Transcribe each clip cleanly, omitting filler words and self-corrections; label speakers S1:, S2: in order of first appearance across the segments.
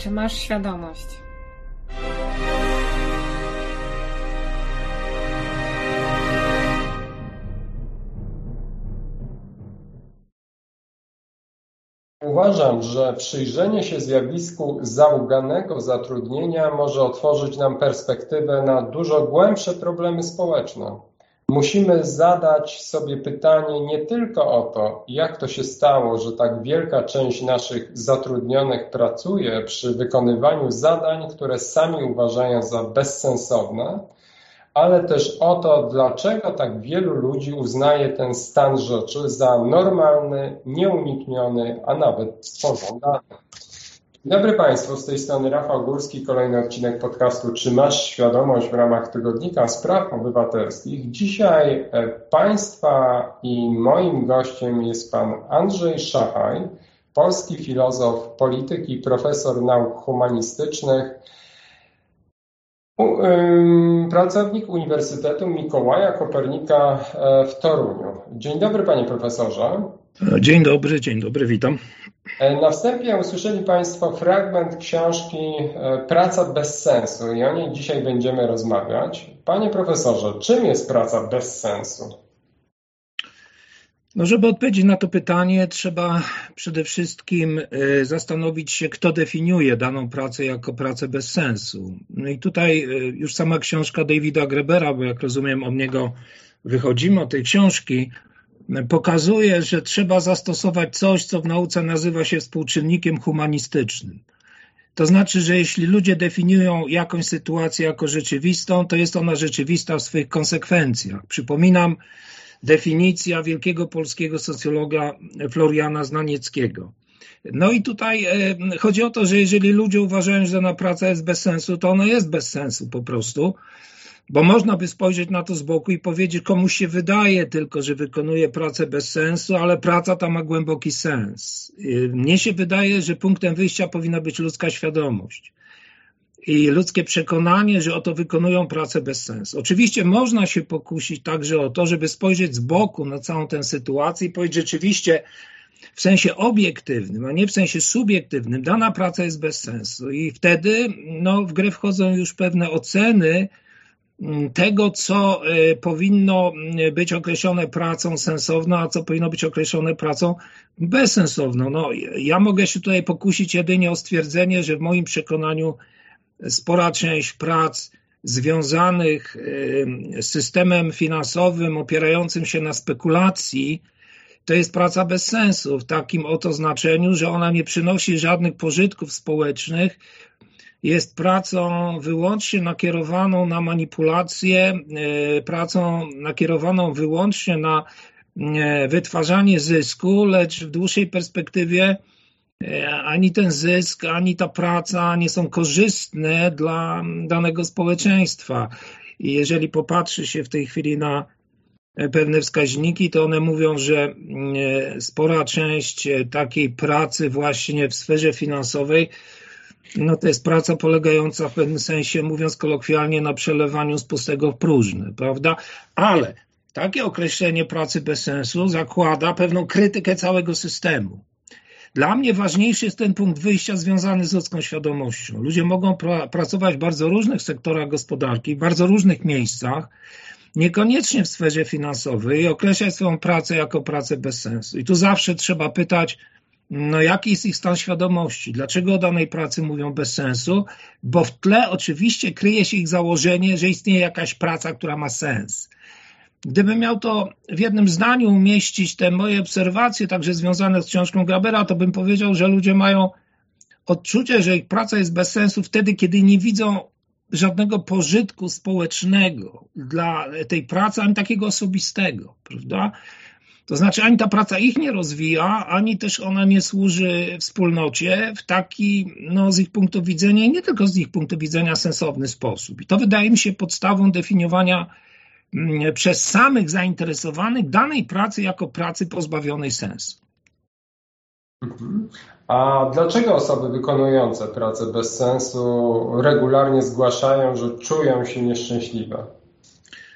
S1: Czy masz świadomość?
S2: Uważam, że przyjrzenie się zjawisku zauganego zatrudnienia może otworzyć nam perspektywę na dużo głębsze problemy społeczne. Musimy zadać sobie pytanie nie tylko o to, jak to się stało, że tak wielka część naszych zatrudnionych pracuje przy wykonywaniu zadań, które sami uważają za bezsensowne, ale też o to, dlaczego tak wielu ludzi uznaje ten stan rzeczy za normalny, nieunikniony, a nawet pożądany. Dzień dobry Państwu, z tej strony Rafał Górski, kolejny odcinek podcastu Czy masz świadomość w ramach Tygodnika Spraw Obywatelskich. Dzisiaj Państwa i moim gościem jest Pan Andrzej Szachaj, polski filozof, polityk i profesor nauk humanistycznych, pracownik Uniwersytetu Mikołaja Kopernika w Toruniu. Dzień dobry Panie Profesorze.
S3: Dzień dobry, witam.
S2: Na wstępie usłyszeli Państwo fragment książki Praca bez sensu i o niej dzisiaj będziemy rozmawiać. Panie Profesorze, czym jest praca bez sensu?
S3: No, żeby odpowiedzieć na to pytanie, trzeba przede wszystkim zastanowić się, kto definiuje daną pracę jako pracę bez sensu. No i tutaj już sama książka Davida Grebera, bo jak rozumiem od niego wychodzimy, od tej książki, pokazuje, że trzeba zastosować coś, co w nauce nazywa się współczynnikiem humanistycznym. To znaczy, że jeśli ludzie definiują jakąś sytuację jako rzeczywistą, to jest ona rzeczywista w swoich konsekwencjach. Przypominam, definicja wielkiego polskiego socjologa Floriana Znanieckiego. No i tutaj chodzi o to, że jeżeli ludzie uważają, że dana praca jest bez sensu, to ona jest bez sensu po prostu, bo można by spojrzeć na to z boku i powiedzieć, komuś się wydaje tylko, że wykonuje pracę bez sensu, ale praca ta ma głęboki sens. Mnie się wydaje, że punktem wyjścia powinna być ludzka świadomość i ludzkie przekonanie, że oto wykonują pracę bez sensu. Oczywiście można się pokusić także o to, żeby spojrzeć z boku na całą tę sytuację i powiedzieć rzeczywiście w sensie obiektywnym, a nie w sensie subiektywnym, dana praca jest bez sensu. I wtedy w grę wchodzą już pewne oceny tego, co powinno być określone pracą sensowną, a co powinno być określone pracą bezsensowną. Ja mogę się tutaj pokusić jedynie o stwierdzenie, że w moim przekonaniu spora część prac związanych z systemem finansowym opierającym się na spekulacji to jest praca bez sensu w takim oto znaczeniu, że ona nie przynosi żadnych pożytków społecznych, jest pracą wyłącznie nakierowaną na manipulację, pracą nakierowaną wyłącznie na wytwarzanie zysku, lecz w dłuższej perspektywie ani ten zysk, ani ta praca nie są korzystne dla danego społeczeństwa. I jeżeli popatrzy się w tej chwili na pewne wskaźniki, to one mówią, że spora część takiej pracy właśnie w sferze finansowej to jest praca polegająca w pewnym sensie, mówiąc kolokwialnie, na przelewaniu z pustego w próżne, prawda? Ale takie określenie pracy bez sensu zakłada pewną krytykę całego systemu. Dla mnie ważniejszy jest ten punkt wyjścia związany z ludzką świadomością. Ludzie mogą pracować w bardzo różnych sektorach gospodarki, w bardzo różnych miejscach, niekoniecznie w sferze finansowej i określać swoją pracę jako pracę bez sensu. I tu zawsze trzeba pytać, jaki jest ich stan świadomości? Dlaczego o danej pracy mówią bez sensu? Bo w tle oczywiście kryje się ich założenie, że istnieje jakaś praca, która ma sens. Gdybym miał to w jednym zdaniu umieścić te moje obserwacje, także związane z książką Grebera, to bym powiedział, że ludzie mają odczucie, że ich praca jest bez sensu wtedy, kiedy nie widzą żadnego pożytku społecznego dla tej pracy, ani takiego osobistego, prawda? To znaczy ani ta praca ich nie rozwija, ani też ona nie służy wspólnocie w taki, z ich punktu widzenia i nie tylko z ich punktu widzenia sensowny sposób. I to wydaje mi się podstawą definiowania przez samych zainteresowanych danej pracy jako pracy pozbawionej sensu.
S2: A dlaczego osoby wykonujące pracę bez sensu regularnie zgłaszają, że czują się nieszczęśliwe?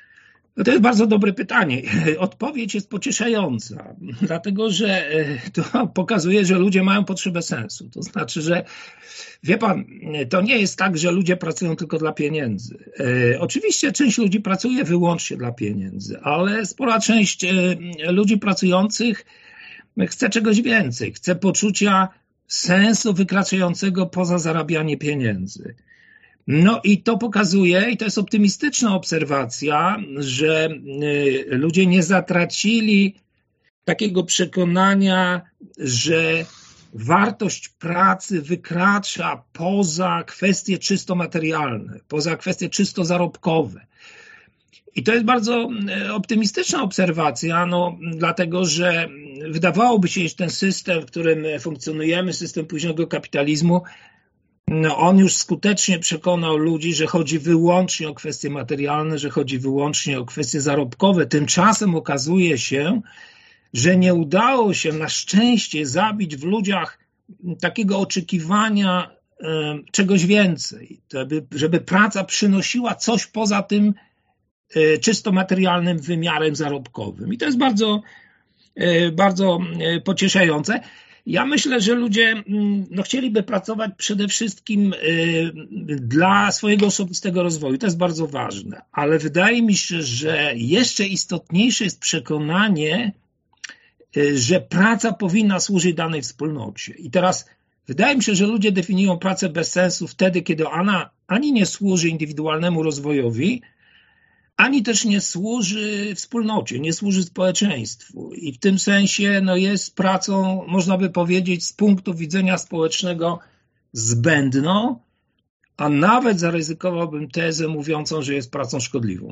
S3: No to jest bardzo dobre pytanie. Odpowiedź jest pocieszająca, dlatego że to pokazuje, że ludzie mają potrzebę sensu. To znaczy, że wie pan, to nie jest tak, że ludzie pracują tylko dla pieniędzy. Oczywiście część ludzi pracuje wyłącznie dla pieniędzy, ale spora część ludzi pracujących chce czegoś więcej, chce poczucia sensu wykraczającego poza zarabianie pieniędzy. No i to pokazuje, i to jest optymistyczna obserwacja, że ludzie nie zatracili takiego przekonania, że wartość pracy wykracza poza kwestie czysto materialne, poza kwestie czysto zarobkowe. I to jest bardzo optymistyczna obserwacja, dlatego że wydawałoby się, że ten system, w którym funkcjonujemy, system późnego kapitalizmu, on już skutecznie przekonał ludzi, że chodzi wyłącznie o kwestie materialne, że chodzi wyłącznie o kwestie zarobkowe. Tymczasem okazuje się, że nie udało się na szczęście zabić w ludziach takiego oczekiwania czegoś więcej, żeby praca przynosiła coś poza tym czysto materialnym wymiarem zarobkowym. I to jest bardzo, bardzo pocieszające. Ja myślę, że ludzie chcieliby pracować przede wszystkim dla swojego osobistego rozwoju. To jest bardzo ważne, ale wydaje mi się, że jeszcze istotniejsze jest przekonanie, że praca powinna służyć danej wspólnocie. I teraz wydaje mi się, że ludzie definiują pracę bez sensu wtedy, kiedy ona ani nie służy indywidualnemu rozwojowi, ani też nie służy wspólnocie, nie służy społeczeństwu. I w tym sensie jest pracą, można by powiedzieć, z punktu widzenia społecznego zbędną, a nawet zaryzykowałbym tezę mówiącą, że jest pracą szkodliwą.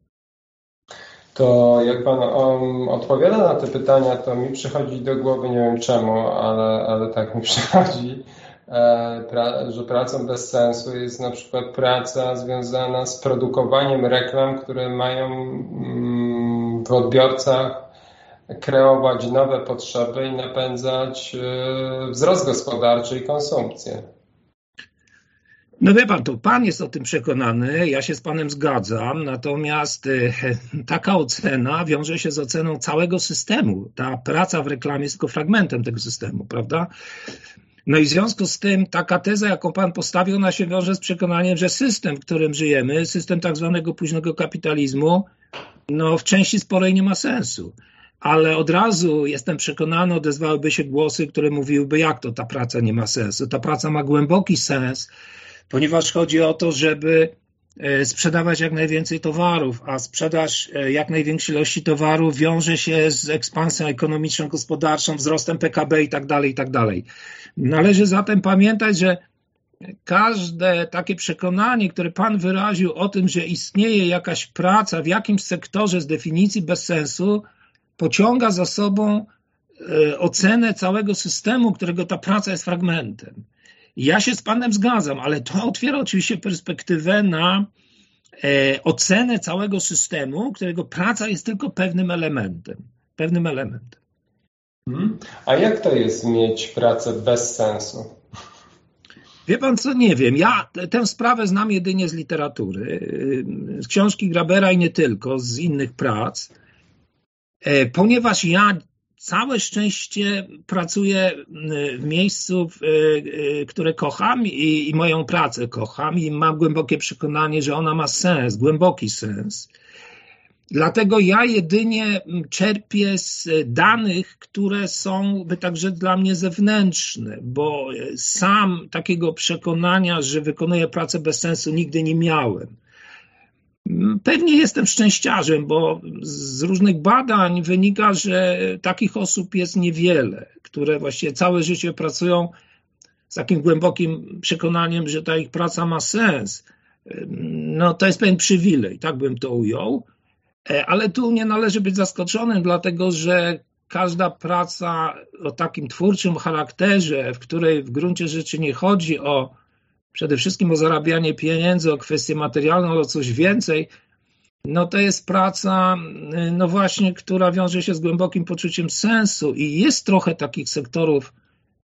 S2: To jak pan odpowiada na te pytania, to mi przychodzi do głowy, nie wiem czemu, ale tak mi przychodzi, że pracą bez sensu jest na przykład praca związana z produkowaniem reklam, które mają w odbiorcach kreować nowe potrzeby i napędzać wzrost gospodarczy i konsumpcję.
S3: No wie pan, to pan jest o tym przekonany, ja się z panem zgadzam, natomiast taka ocena wiąże się z oceną całego systemu. Ta praca w reklamie jest tylko fragmentem tego systemu, prawda? No i w związku z tym taka teza, jaką pan postawił, ona się wiąże z przekonaniem, że system, w którym żyjemy, system tak zwanego późnego kapitalizmu, w części sporej nie ma sensu. Ale od razu jestem przekonany, odezwałyby się głosy, które mówiłyby, jak to ta praca nie ma sensu. Ta praca ma głęboki sens, ponieważ chodzi o to, żeby sprzedawać jak najwięcej towarów, a sprzedaż jak największej ilości towarów wiąże się z ekspansją ekonomiczną, gospodarczą, wzrostem PKB i tak dalej. Należy zatem pamiętać, że każde takie przekonanie, które pan wyraził o tym, że istnieje jakaś praca w jakimś sektorze z definicji bez sensu, pociąga za sobą ocenę całego systemu, którego ta praca jest fragmentem. Ja się z panem zgadzam, ale to otwiera oczywiście perspektywę na ocenę całego systemu, którego praca jest tylko pewnym elementem.
S2: A jak to jest mieć pracę bez sensu?
S3: Wie pan co, nie wiem. Ja tę sprawę znam jedynie z literatury, z książki Grabera i nie tylko, z innych prac, ponieważ ja całe szczęście pracuję w miejscu, które kocham i moją pracę kocham i mam głębokie przekonanie, że ona ma sens, głęboki sens. Dlatego ja jedynie czerpię z danych, które są także dla mnie zewnętrzne, bo sam takiego przekonania, że wykonuję pracę bez sensu, nigdy nie miałem. Pewnie jestem szczęściarzem, bo z różnych badań wynika, że takich osób jest niewiele, które właściwie całe życie pracują z takim głębokim przekonaniem, że ta ich praca ma sens. To jest pewien przywilej, tak bym to ujął. Ale tu nie należy być zaskoczonym, dlatego że każda praca o takim twórczym charakterze, w której w gruncie rzeczy nie chodzi przede wszystkim o zarabianie pieniędzy, o kwestię materialną, o coś więcej, to jest praca, właśnie, która wiąże się z głębokim poczuciem sensu i jest trochę takich sektorów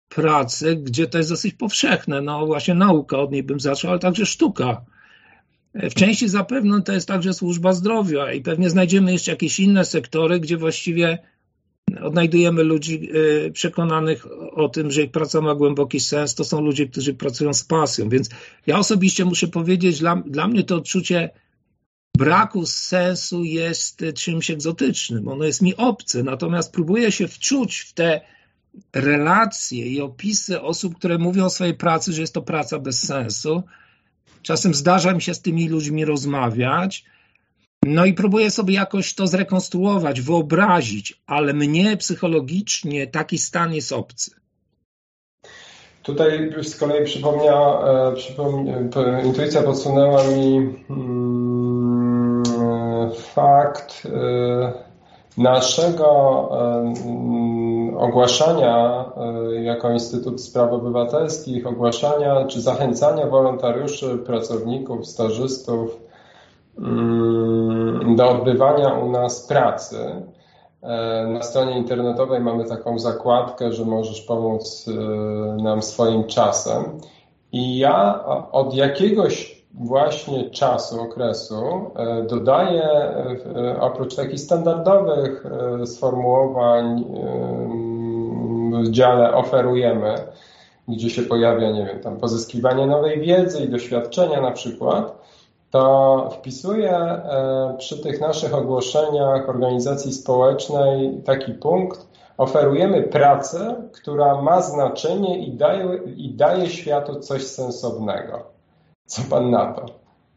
S3: pracy, gdzie to jest dosyć powszechne, właśnie nauka, od niej bym zaczął, ale także sztuka. W części zapewne to jest także służba zdrowia i pewnie znajdziemy jeszcze jakieś inne sektory, gdzie właściwie odnajdujemy ludzi przekonanych o tym, że ich praca ma głęboki sens. To są ludzie, którzy pracują z pasją. Więc ja osobiście muszę powiedzieć, dla mnie to odczucie braku sensu jest czymś egzotycznym. Ono jest mi obce, natomiast próbuję się wczuć w te relacje i opisy osób, które mówią o swojej pracy, że jest to praca bez sensu. Czasem zdarza mi się z tymi ludźmi rozmawiać, no i próbuję sobie jakoś to zrekonstruować, wyobrazić, ale mnie psychologicznie taki stan jest obcy.
S2: Tutaj z kolei intuicja podsunęła mi fakt naszego ogłaszania jako Instytut Spraw Obywatelskich, ogłaszania czy zachęcania wolontariuszy, pracowników, stażystów do odbywania u nas pracy. Na stronie internetowej mamy taką zakładkę, że możesz pomóc nam swoim czasem. I ja od jakiegoś właśnie czasu, okresu dodaję oprócz takich standardowych sformułowań w dziale oferujemy, gdzie się pojawia, nie wiem, tam pozyskiwanie nowej wiedzy i doświadczenia na przykład, to wpisuję przy tych naszych ogłoszeniach organizacji społecznej taki punkt: oferujemy pracę, która ma znaczenie i daje światu coś sensownego. Co pan na to?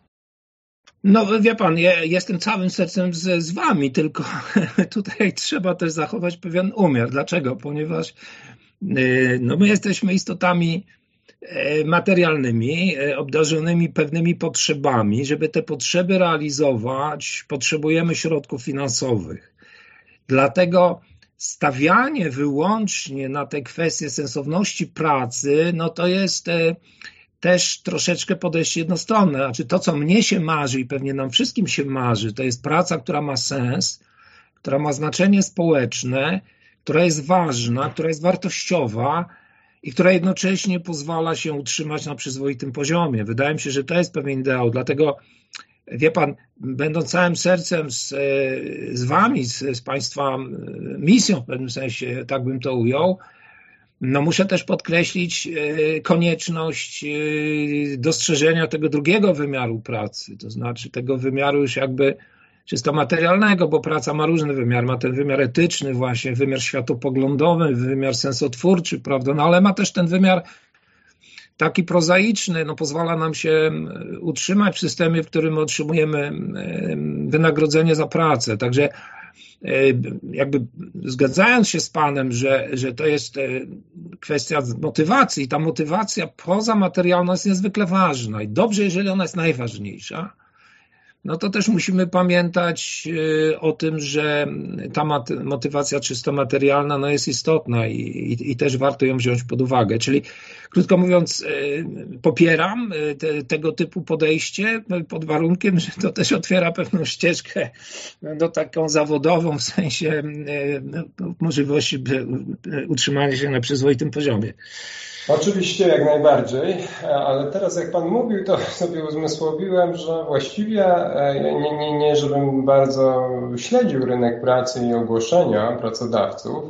S3: No wie pan, ja jestem całym sercem z wami, tylko tutaj trzeba też zachować pewien umiar. Dlaczego? Ponieważ no my jesteśmy istotami materialnymi, obdarzonymi pewnymi potrzebami. Żeby te potrzeby realizować, potrzebujemy środków finansowych. Dlatego stawianie wyłącznie na te kwestie sensowności pracy, no to jest też troszeczkę podejście jednostronne. Znaczy to, co mnie się marzy i pewnie nam wszystkim się marzy, to jest praca, która ma sens, która ma znaczenie społeczne, która jest ważna, która jest wartościowa i która jednocześnie pozwala się utrzymać na przyzwoitym poziomie. Wydaje mi się, że to jest pewien ideał. Dlatego, wie pan, będąc całym sercem z wami, z państwa misją w pewnym sensie, tak bym to ujął, no muszę też podkreślić konieczność dostrzeżenia tego drugiego wymiaru pracy, to znaczy tego wymiaru już jakby czysto materialnego, bo praca ma różny wymiar, ma ten wymiar etyczny właśnie, wymiar światopoglądowy, wymiar sensotwórczy, prawda, no ale ma też ten wymiar taki prozaiczny, no pozwala nam się utrzymać w systemie, w którym otrzymujemy wynagrodzenie za pracę, także jakby zgadzając się z panem, że to jest kwestia motywacji, ta motywacja pozamaterialna jest niezwykle ważna i dobrze, jeżeli ona jest najważniejsza, no to też musimy pamiętać o tym, że ta motywacja czysto materialna no jest istotna i też warto ją wziąć pod uwagę. Czyli krótko mówiąc, popieram tego typu podejście pod warunkiem, że to też otwiera pewną ścieżkę taką zawodową w sensie możliwości utrzymania się na przyzwoitym poziomie.
S2: Oczywiście, jak najbardziej, ale teraz jak pan mówił, to sobie uzmysłowiłem, że właściwie nie żebym bardzo śledził rynek pracy i ogłoszenia pracodawców,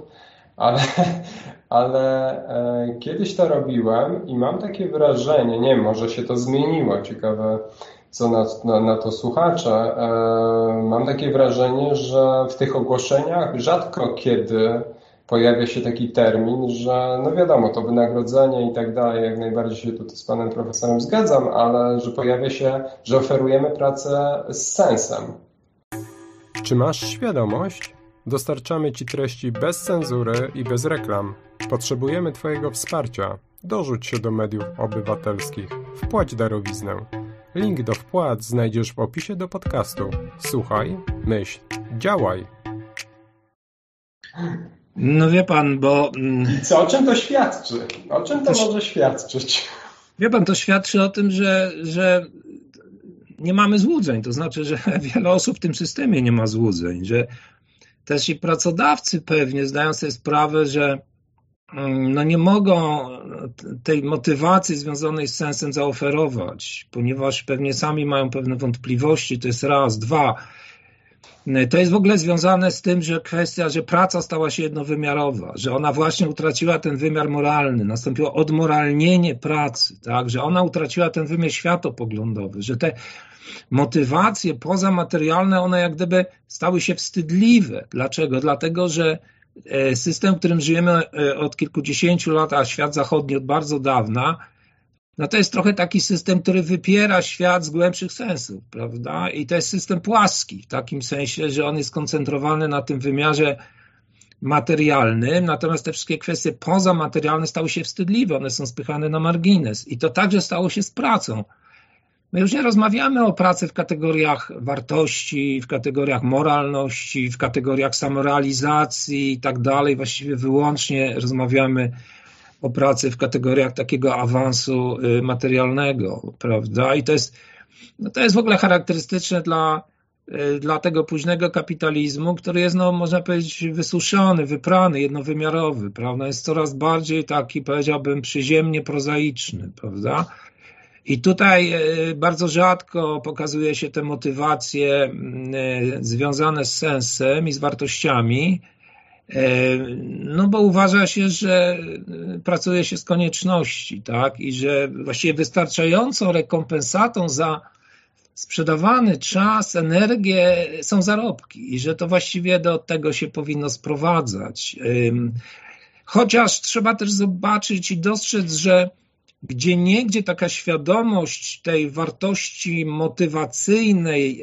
S2: ale kiedyś to robiłem i mam takie wrażenie, nie wiem, może się to zmieniło, ciekawe co na to słuchacze, mam takie wrażenie, że w tych ogłoszeniach rzadko kiedy pojawia się taki termin, że no wiadomo, to wynagrodzenie i tak dalej, jak najbardziej się tutaj z panem profesorem zgadzam, ale że pojawia się, że oferujemy pracę z sensem. Czy masz świadomość? Dostarczamy ci treści bez cenzury i bez reklam. Potrzebujemy twojego wsparcia. Dorzuć się do mediów obywatelskich. Wpłać darowiznę. Link do wpłat znajdziesz w opisie do podcastu. Słuchaj, myśl, działaj.
S3: No wie pan, bo...
S2: I o czym to świadczy? O czym to może świadczyć?
S3: Wie pan, to świadczy o tym, że nie mamy złudzeń. To znaczy, że wiele osób w tym systemie nie ma złudzeń, że też i pracodawcy pewnie zdają sobie sprawę, że no nie mogą tej motywacji związanej z sensem zaoferować, ponieważ pewnie sami mają pewne wątpliwości, to jest raz. Dwa, to jest w ogóle związane z tym, że kwestia, że praca stała się jednowymiarowa, że ona właśnie utraciła ten wymiar moralny, nastąpiło odmoralnienie pracy, tak? Że ona utraciła ten wymiar światopoglądowy, że te motywacje pozamaterialne, one jak gdyby stały się wstydliwe. Dlaczego? Dlatego, że system, w którym żyjemy od kilkudziesięciu lat, a świat zachodni od bardzo dawna, no to jest trochę taki system, który wypiera świat z głębszych sensów, prawda? I to jest system płaski, w takim sensie, że on jest skoncentrowany na tym wymiarze materialnym, natomiast te wszystkie kwestie pozamaterialne stały się wstydliwe, one są spychane na margines. I to także stało się z pracą. My już nie rozmawiamy o pracy w kategoriach wartości, w kategoriach moralności, w kategoriach samorealizacji i tak dalej. Właściwie wyłącznie rozmawiamy o pracy w kategoriach takiego awansu materialnego, prawda? I to jest w ogóle charakterystyczne dla tego późnego kapitalizmu, który jest, no, można powiedzieć, wysuszony, wyprany, jednowymiarowy, prawda? Jest coraz bardziej taki, powiedziałbym, przyziemnie prozaiczny, prawda? I tutaj bardzo rzadko pokazuje się te motywacje związane z sensem i z wartościami, no bo uważa się, że pracuje się z konieczności, tak? I że właściwie wystarczającą rekompensatą za sprzedawany czas, energię są zarobki i że to właściwie do tego się powinno sprowadzać. Chociaż trzeba też zobaczyć i dostrzec, że gdzieniegdzie taka świadomość tej wartości motywacyjnej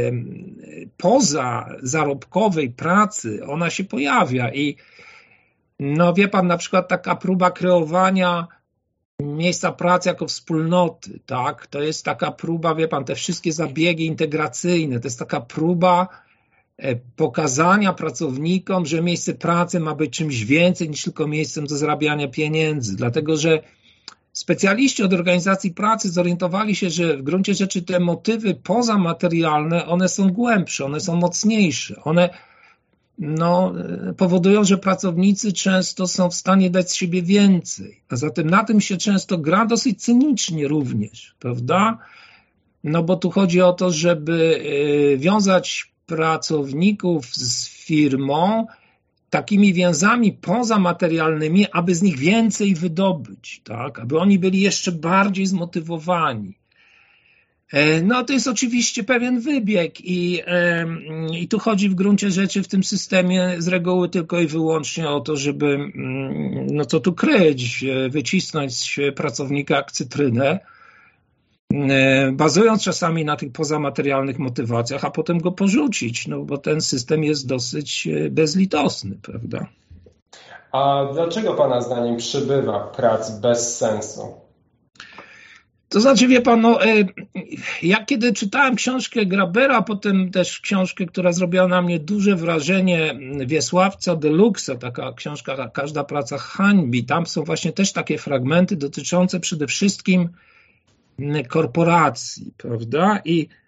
S3: poza zarobkowej pracy, ona się pojawia i no wie pan, na przykład taka próba kreowania miejsca pracy jako wspólnoty, tak? To jest taka próba, wie pan, te wszystkie zabiegi integracyjne, to jest taka próba pokazania pracownikom, że miejsce pracy ma być czymś więcej niż tylko miejscem do zarabiania pieniędzy, dlatego że specjaliści od organizacji pracy zorientowali się, że w gruncie rzeczy te motywy pozamaterialne, one są głębsze, one są mocniejsze, one powodują, że pracownicy często są w stanie dać z siebie więcej, a zatem na tym się często gra dosyć cynicznie również, prawda? No bo tu chodzi o to, żeby wiązać pracowników z firmą takimi więzami pozamaterialnymi, aby z nich więcej wydobyć, tak? Aby oni byli jeszcze bardziej zmotywowani. No to jest oczywiście pewien wybieg i tu chodzi w gruncie rzeczy w tym systemie z reguły tylko i wyłącznie o to, żeby, no co tu kryć, wycisnąć z pracownika jak cytrynę, bazując czasami na tych pozamaterialnych motywacjach, a potem go porzucić, no bo ten system jest dosyć bezlitosny, prawda?
S2: A dlaczego pana zdaniem przybywa prac bez sensu?
S3: To znaczy, wie pan, ja kiedy czytałem książkę Grabera, potem też książkę, która zrobiła na mnie duże wrażenie, Wiesławca Deluxe, taka książka Każda praca hańbi, tam są właśnie też takie fragmenty dotyczące przede wszystkim korporacji, prawda?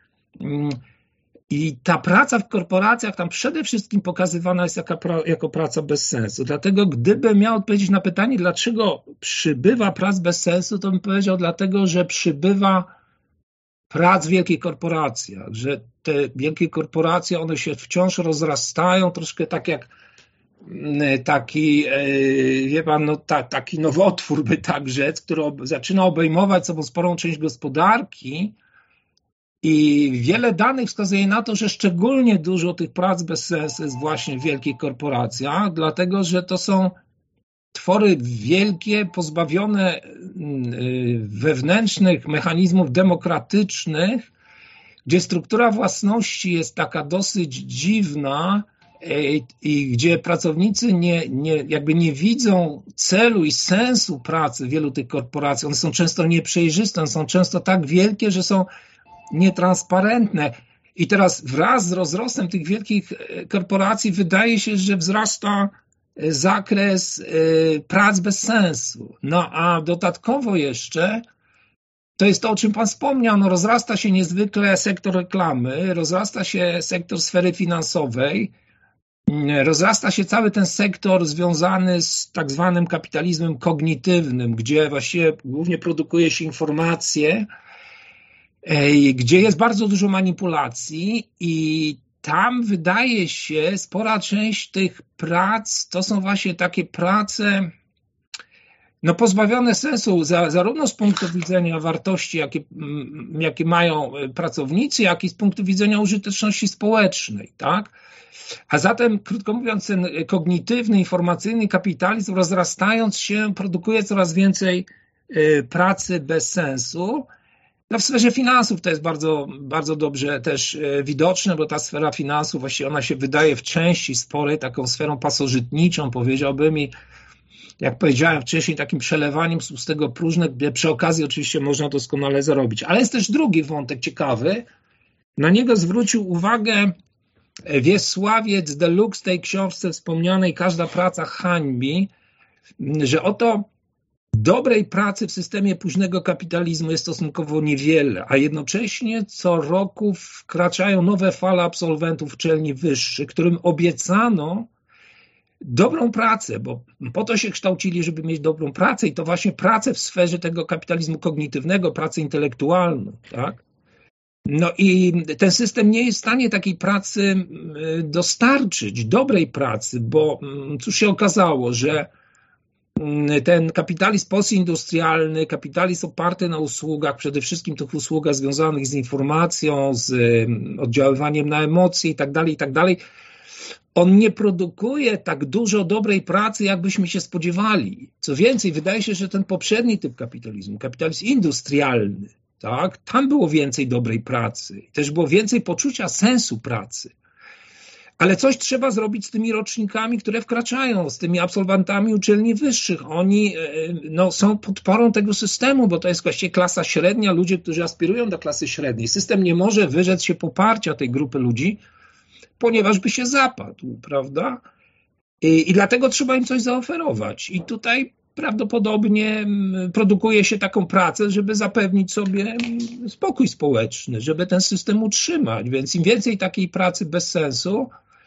S3: I ta praca w korporacjach tam przede wszystkim pokazywana jest jako praca bez sensu. Dlatego gdybym miał odpowiedzieć na pytanie, dlaczego przybywa prac bez sensu, to bym powiedział dlatego, że przybywa prac w wielkich korporacjach, że te wielkie korporacje, one się wciąż rozrastają, troszkę tak jak taki, wie pan, taki nowotwór, by tak rzec, który zaczyna obejmować sobą sporą część gospodarki i wiele danych wskazuje na to, że szczególnie dużo tych prac bez sensu jest właśnie w wielkich korporacjach, dlatego że to są twory wielkie, pozbawione wewnętrznych mechanizmów demokratycznych, gdzie struktura własności jest taka dosyć dziwna i gdzie pracownicy nie widzą celu i sensu pracy wielu tych korporacji. One są często nieprzejrzyste, one są często tak wielkie, że są nietransparentne. I teraz wraz z rozrostem tych wielkich korporacji wydaje się, że wzrasta zakres prac bez sensu. No a dodatkowo jeszcze to jest to, o czym pan wspomniał, rozrasta się niezwykle sektor reklamy, rozrasta się sektor sfery finansowej, rozrasta się cały ten sektor związany z tak zwanym kapitalizmem kognitywnym, gdzie właściwie głównie produkuje się informacje, gdzie jest bardzo dużo manipulacji i tam wydaje się spora część tych prac to są właśnie takie prace pozbawione sensu zarówno z punktu widzenia wartości, jakie mają pracownicy, jak i z punktu widzenia użyteczności społecznej, tak? A zatem, krótko mówiąc, ten kognitywny, informacyjny kapitalizm, rozrastając się, produkuje coraz więcej pracy bez sensu. W sferze finansów to jest bardzo, bardzo dobrze też widoczne, bo ta sfera finansów właściwie ona się wydaje w części sporej taką sferą pasożytniczą, powiedziałbym, i jak powiedziałem wcześniej, takim przelewaniem z pustego próżne, gdzie przy okazji oczywiście można doskonale zarobić. Ale jest też drugi wątek ciekawy. Na niego zwrócił uwagę Wiesławiec Deluxe w tej książce wspomnianej Każda praca hańbi, że oto dobrej pracy w systemie późnego kapitalizmu jest stosunkowo niewiele, a jednocześnie co roku wkraczają nowe fale absolwentów uczelni wyższych, którym obiecano dobrą pracę, bo po to się kształcili, żeby mieć dobrą pracę i to właśnie pracę w sferze tego kapitalizmu kognitywnego, pracę intelektualną, tak? No i ten system nie jest w stanie takiej pracy dostarczyć, dobrej pracy, bo cóż się okazało, że ten kapitalizm postindustrialny, kapitalizm oparty na usługach, przede wszystkim tych usługach związanych z informacją, z oddziaływaniem na emocje i tak dalej, on nie produkuje tak dużo dobrej pracy, jakbyśmy się spodziewali. Co więcej, wydaje się, że ten poprzedni typ kapitalizmu, kapitalizm industrialny, tak, tam było więcej dobrej pracy, też było więcej poczucia sensu pracy. Ale coś trzeba zrobić z tymi rocznikami, które wkraczają, z tymi absolwentami uczelni wyższych. Oni są podporą tego systemu, bo to jest właściwie klasa średnia, ludzie, którzy aspirują do klasy średniej. System nie może wyrzec się poparcia tej grupy ludzi, ponieważ by się zapadł, prawda? I dlatego trzeba im coś zaoferować. I tutaj prawdopodobnie produkuje się taką pracę, żeby zapewnić sobie spokój społeczny, żeby ten system utrzymać. Więc im więcej takiej pracy bez sensu,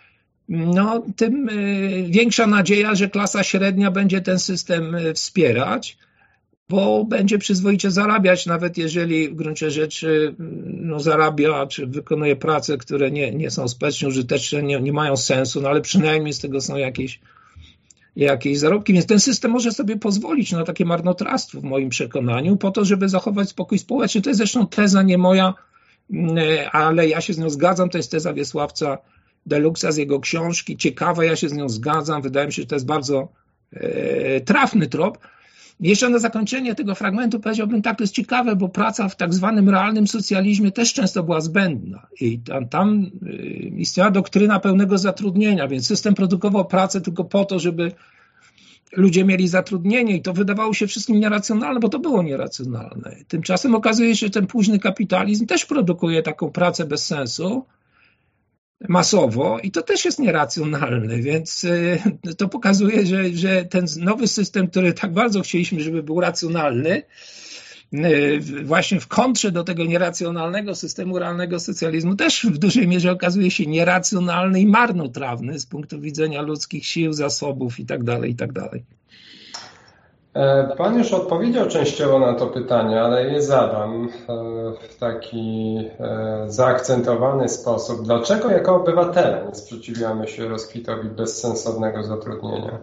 S3: tym większa nadzieja, że klasa średnia będzie ten system wspierać, bo będzie przyzwoicie zarabiać, nawet jeżeli w gruncie rzeczy zarabia, czy wykonuje prace, które nie są społecznie użyteczne, nie mają sensu, ale przynajmniej z tego są jakieś zarobki. Więc ten system może sobie pozwolić na takie marnotrawstwo w moim przekonaniu, po to, żeby zachować spokój społeczny. To jest zresztą teza nie moja, ale ja się z nią zgadzam, to jest teza Wiesławca Deluxa z jego książki, ciekawa, ja się z nią zgadzam, wydaje mi się, że to jest bardzo trafny trop. Jeszcze na zakończenie tego fragmentu powiedziałbym tak, to jest ciekawe, bo praca w tak zwanym realnym socjalizmie też często była zbędna i tam istniała doktryna pełnego zatrudnienia, więc system produkował pracę tylko po to, żeby ludzie mieli zatrudnienie i to wydawało się wszystkim nieracjonalne, bo to było nieracjonalne. Tymczasem okazuje się, że ten późny kapitalizm też produkuje taką pracę bez sensu, masowo i to też jest nieracjonalne, więc to pokazuje, że ten nowy system, który tak bardzo chcieliśmy, żeby był racjonalny, właśnie w kontrze do tego nieracjonalnego systemu realnego socjalizmu też w dużej mierze okazuje się nieracjonalny i marnotrawny z punktu widzenia ludzkich sił, zasobów itd.
S2: Pan już odpowiedział częściowo na to pytanie, ale je zadam w taki zaakcentowany sposób. Dlaczego jako obywatele nie sprzeciwiamy się rozkwitowi bezsensownego zatrudnienia?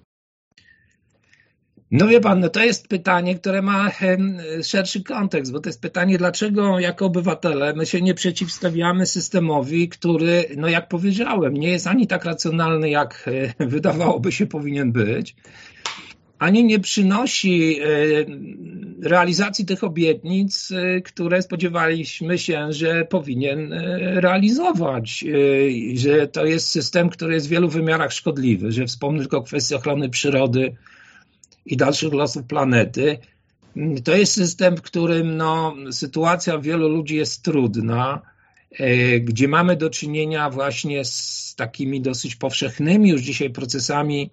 S3: No wie pan, to jest pytanie, które ma szerszy kontekst, bo to jest pytanie, dlaczego jako obywatele my się nie przeciwstawiamy systemowi, który, jak powiedziałem, nie jest ani tak racjonalny, jak wydawałoby się powinien być, ani nie przynosi realizacji tych obietnic, które spodziewaliśmy się, że powinien realizować, że to jest system, który jest w wielu wymiarach szkodliwy, że wspomnę tylko kwestię ochrony przyrody i dalszych losów planety. To jest system, w którym sytuacja wielu ludzi jest trudna, gdzie mamy do czynienia właśnie z takimi dosyć powszechnymi już dzisiaj procesami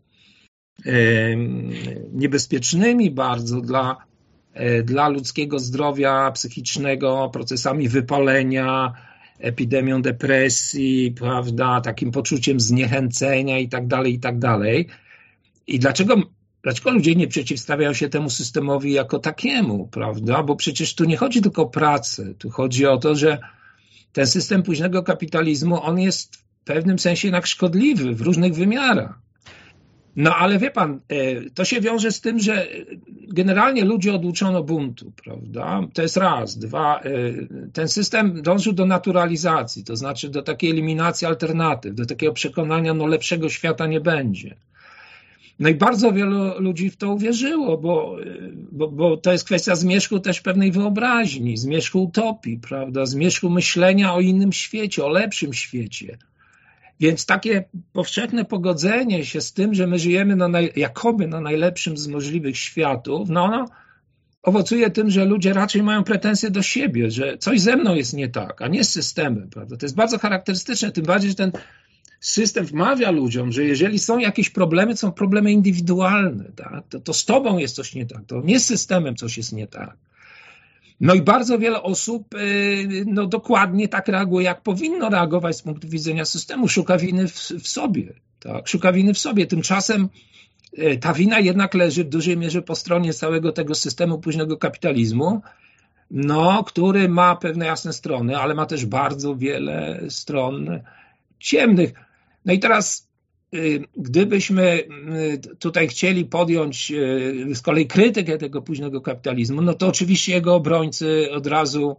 S3: niebezpiecznymi bardzo dla ludzkiego zdrowia psychicznego, procesami wypalenia, epidemią depresji, prawda, takim poczuciem zniechęcenia i tak dalej, i tak dalej. I dlaczego ludzie nie przeciwstawiają się temu systemowi jako takiemu, prawda? Bo przecież tu nie chodzi tylko o pracę, tu chodzi o to, że ten system późnego kapitalizmu, on jest w pewnym sensie jednak szkodliwy w różnych wymiarach. No ale wie pan, to się wiąże z tym, że generalnie ludzi oduczono buntu, prawda? To jest raz. Dwa, ten system dążył do naturalizacji, to znaczy do takiej eliminacji alternatyw, do takiego przekonania, no lepszego świata nie będzie. No i bardzo wielu ludzi w to uwierzyło, bo to jest kwestia zmierzchu też pewnej wyobraźni, zmierzchu utopii, prawda? Zmierzchu myślenia o innym świecie, o lepszym świecie. Więc takie powszechne pogodzenie się z tym, że my żyjemy jakoby na najlepszym z możliwych światów, no ono owocuje tym, że ludzie raczej mają pretensje do siebie, że coś ze mną jest nie tak, a nie z systemem, prawda? To jest bardzo charakterystyczne, tym bardziej, że ten system wmawia ludziom, że jeżeli są jakieś problemy, to są problemy indywidualne, tak? To z tobą jest coś nie tak, to nie z systemem coś jest nie tak. No i bardzo wiele osób no, dokładnie tak reaguje, jak powinno reagować z punktu widzenia systemu. Szuka winy w sobie. Tak? Szuka winy w sobie. Tymczasem ta wina jednak leży w dużej mierze po stronie całego tego systemu późnego kapitalizmu, no, który ma pewne jasne strony, ale ma też bardzo wiele stron ciemnych. No i teraz gdybyśmy tutaj chcieli podjąć z kolei krytykę tego późnego kapitalizmu, no to oczywiście jego obrońcy od razu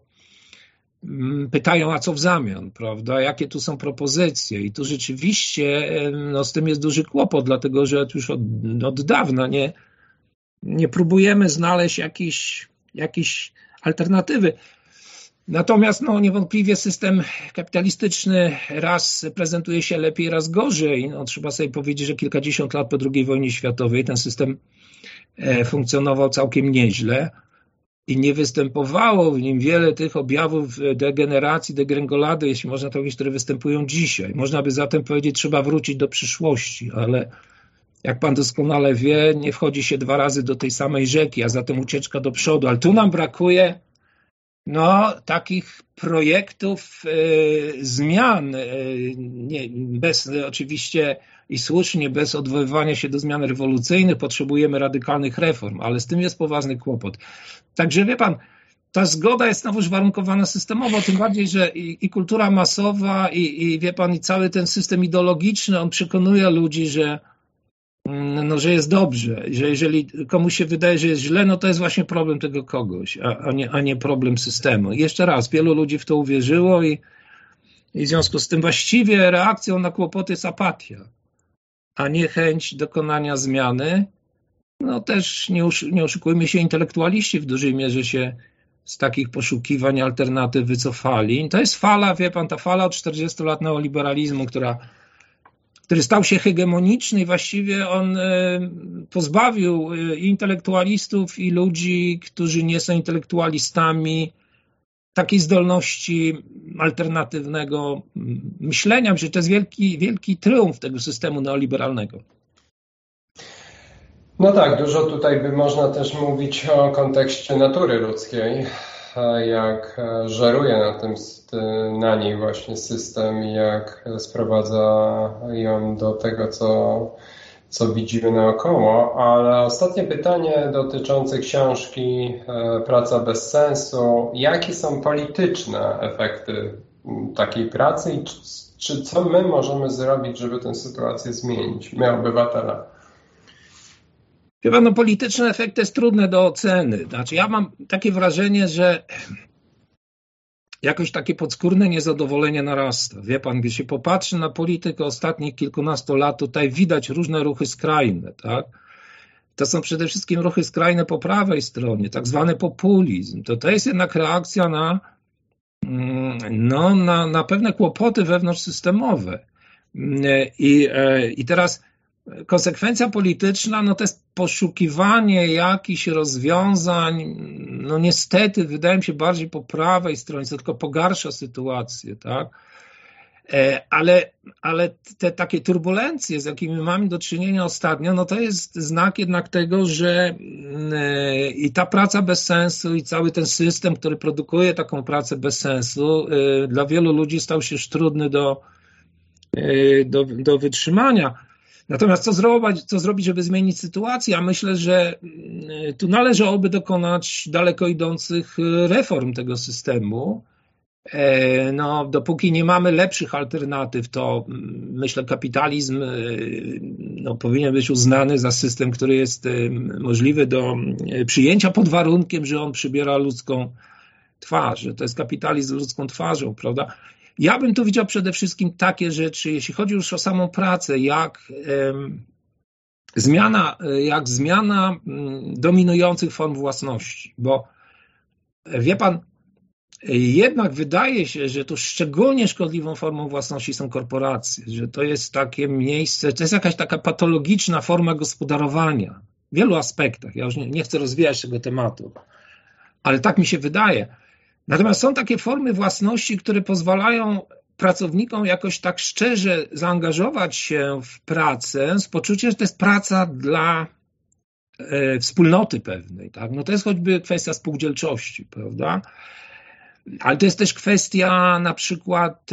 S3: pytają, a co w zamian, prawda? Jakie tu są propozycje? I tu rzeczywiście no, z tym jest duży kłopot, dlatego że już od dawna nie próbujemy znaleźć jakiejś alternatywy. Natomiast no, niewątpliwie system kapitalistyczny raz prezentuje się lepiej, raz gorzej. No, trzeba sobie powiedzieć, że kilkadziesiąt lat po II wojnie światowej ten system funkcjonował całkiem nieźle i nie występowało w nim wiele tych objawów degeneracji, degrengolady, jeśli można to powiedzieć, które występują dzisiaj. Można by zatem powiedzieć, trzeba wrócić do przyszłości, ale jak pan doskonale wie, nie wchodzi się dwa razy do tej samej rzeki, a zatem ucieczka do przodu. Ale tu nam brakuje takich projektów zmian, bez oczywiście i słusznie, bez odwoływania się do zmian rewolucyjnych, potrzebujemy radykalnych reform, ale z tym jest poważny kłopot. Także wie pan, ta zgoda jest znowuż warunkowana systemowo, tym bardziej, że i kultura masowa i wie pan, i cały ten system ideologiczny, on przekonuje ludzi, że jest dobrze, że jeżeli komuś się wydaje, że jest źle, no to jest właśnie problem tego kogoś, a nie problem systemu. I jeszcze raz, wielu ludzi w to uwierzyło i w związku z tym właściwie reakcją na kłopoty jest apatia, a nie chęć dokonania zmiany. No też nie oszukujmy się, intelektualiści w dużej mierze się z takich poszukiwań alternatyw wycofali. To jest fala, wie pan, ta fala od 40 lat neoliberalizmu, który stał się hegemoniczny i właściwie on pozbawił i intelektualistów, i ludzi, którzy nie są intelektualistami, takiej zdolności alternatywnego myślenia. Myślę, że to jest wielki triumf tego systemu neoliberalnego.
S2: No tak, dużo tutaj by można też mówić o kontekście natury ludzkiej, jak żeruje na niej właśnie system i jak sprowadza ją do tego, co widzimy naokoło. Ale ostatnie pytanie dotyczące książki Praca bez sensu. Jakie są polityczne efekty takiej pracy i co my możemy zrobić, żeby tę sytuację zmienić, my obywatele?
S3: Chyba polityczny efekt jest trudny do oceny. Znaczy, ja mam takie wrażenie, że jakoś takie podskórne niezadowolenie narasta. Wie pan, gdy się popatrzy na politykę ostatnich kilkunastu lat, tutaj widać różne ruchy skrajne, tak? To są przede wszystkim ruchy skrajne po prawej stronie, tak zwany populizm. To jest jednak reakcja na pewne kłopoty wewnątrzsystemowe. I teraz konsekwencja polityczna, to jest poszukiwanie jakichś rozwiązań, niestety wydaje mi się bardziej po prawej stronie, co tylko pogarsza sytuację, tak? Ale te takie turbulencje, z jakimi mamy do czynienia ostatnio, to jest znak jednak tego, że i ta praca bez sensu i cały ten system, który produkuje taką pracę bez sensu, dla wielu ludzi stał się już trudny do wytrzymania. Natomiast co zrobić, żeby zmienić sytuację? Ja myślę, że tu należałoby dokonać daleko idących reform tego systemu. No, dopóki nie mamy lepszych alternatyw, to myślę, kapitalizm powinien być uznany za system, który jest możliwy do przyjęcia pod warunkiem, że on przybiera ludzką twarz, że to jest kapitalizm z ludzką twarzą, prawda? Ja bym tu widział przede wszystkim takie rzeczy, jeśli chodzi już o samą pracę, jak zmiana dominujących form własności, bo wie pan, jednak wydaje się, że tu szczególnie szkodliwą formą własności są korporacje, że to jest takie miejsce, to jest jakaś taka patologiczna forma gospodarowania w wielu aspektach. Ja już nie chcę rozwijać tego tematu, ale tak mi się wydaje. Natomiast są takie formy własności, które pozwalają pracownikom jakoś tak szczerze zaangażować się w pracę z poczuciem, że to jest praca dla wspólnoty pewnej. Tak? No to jest choćby kwestia spółdzielczości, prawda? Ale to jest też kwestia na przykład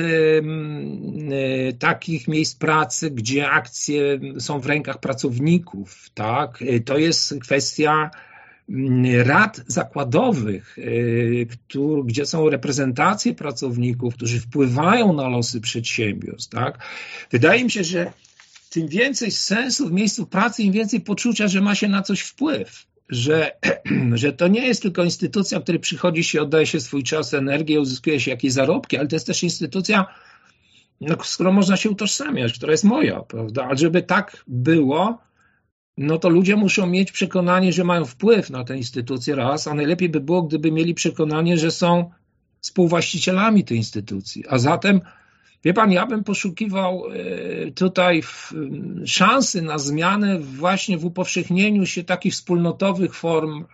S3: takich miejsc pracy, gdzie akcje są w rękach pracowników. Tak? To jest kwestia rad zakładowych, gdzie są reprezentacje pracowników, którzy wpływają na losy przedsiębiorstw. Tak? Wydaje mi się, że tym więcej sensu w miejscu pracy, im więcej poczucia, że ma się na coś wpływ. Że to nie jest tylko instytucja, w której przychodzi się, oddaje się swój czas, energię, uzyskuje się jakieś zarobki, ale to jest też instytucja, z którą można się utożsamiać, która jest moja, prawda? Ale żeby tak było, no to ludzie muszą mieć przekonanie, że mają wpływ na tę instytucję raz, a najlepiej by było, gdyby mieli przekonanie, że są współwłaścicielami tej instytucji. A zatem, wie pan, ja bym poszukiwał tutaj szansy na zmianę właśnie w upowszechnieniu się takich wspólnotowych form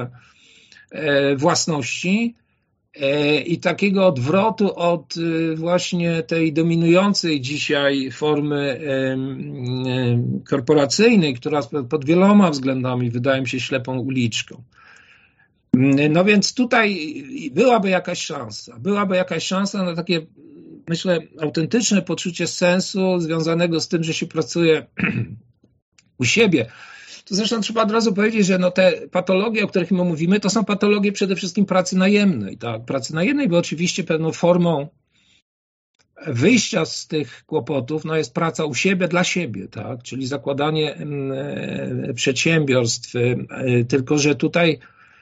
S3: własności i takiego odwrotu od właśnie tej dominującej dzisiaj formy korporacyjnej, która pod wieloma względami wydaje mi się ślepą uliczką. No więc tutaj byłaby jakaś szansa na takie, myślę, autentyczne poczucie sensu związanego z tym, że się pracuje u siebie. Tu zresztą trzeba od razu powiedzieć, że no te patologie, o których my mówimy, to są patologie przede wszystkim pracy najemnej. Tak? Pracy najemnej, bo oczywiście pewną formą wyjścia z tych kłopotów no jest praca u siebie dla siebie, tak? Czyli zakładanie przedsiębiorstw. Tylko że tutaj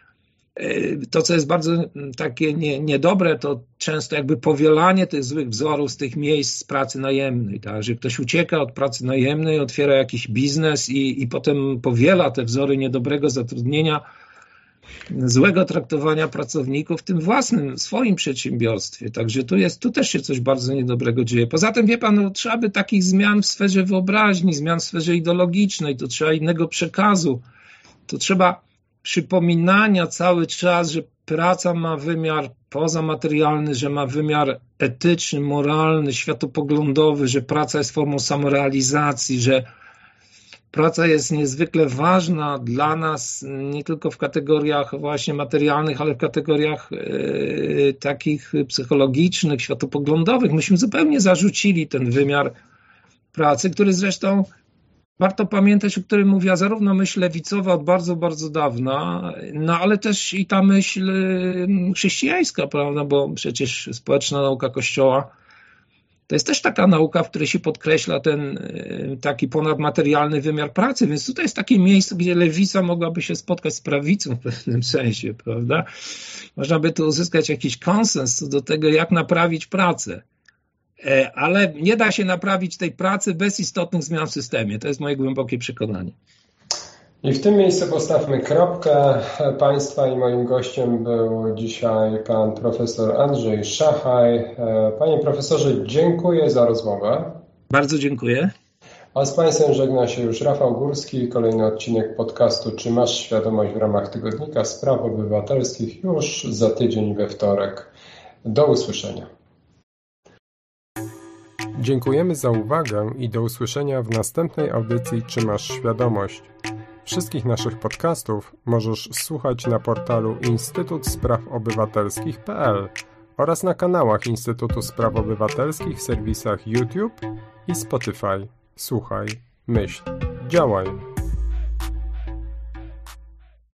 S3: to, co jest bardzo takie niedobre, to często jakby powielanie tych złych wzorów z tych miejsc pracy najemnej, tak? Że ktoś ucieka od pracy najemnej, otwiera jakiś biznes i potem powiela te wzory niedobrego zatrudnienia, złego traktowania pracowników w tym własnym, swoim przedsiębiorstwie. Także tu też się coś bardzo niedobrego dzieje. Poza tym, wie pan, no, trzeba by takich zmian w sferze wyobraźni, zmian w sferze ideologicznej, to trzeba innego przekazu, to trzeba przypominania cały czas, że praca ma wymiar pozamaterialny, że ma wymiar etyczny, moralny, światopoglądowy, że praca jest formą samorealizacji, że praca jest niezwykle ważna dla nas nie tylko w kategoriach właśnie materialnych, ale w kategoriach takich psychologicznych, światopoglądowych. Myśmy zupełnie zarzucili ten wymiar pracy, który zresztą warto pamiętać, o którym mówiła zarówno myśl lewicowa od bardzo, bardzo dawna, no ale też i ta myśl chrześcijańska, prawda, bo przecież społeczna nauka Kościoła to jest też taka nauka, w której się podkreśla ten taki ponadmaterialny wymiar pracy, więc tutaj jest takie miejsce, gdzie lewica mogłaby się spotkać z prawicą w pewnym sensie, prawda. Można by tu uzyskać jakiś konsens co do tego, jak naprawić pracę. Ale nie da się naprawić tej pracy bez istotnych zmian w systemie. To jest moje głębokie przekonanie.
S2: I w tym miejscu postawmy kropkę. Państwa i moim gościem był dzisiaj pan profesor Andrzej Szachaj. Panie profesorze, dziękuję za rozmowę.
S3: Bardzo dziękuję.
S2: A z Państwem żegna się już Rafał Górski. Kolejny odcinek podcastu Czy masz świadomość w ramach Tygodnika Spraw Obywatelskich już za tydzień we wtorek. Do usłyszenia. Dziękujemy za uwagę i do usłyszenia w następnej audycji Czy masz świadomość? Wszystkich naszych podcastów możesz słuchać na portalu instytutspraw-obywatelskich.pl oraz na kanałach Instytutu Spraw Obywatelskich w serwisach YouTube i Spotify. Słuchaj, myśl, działaj.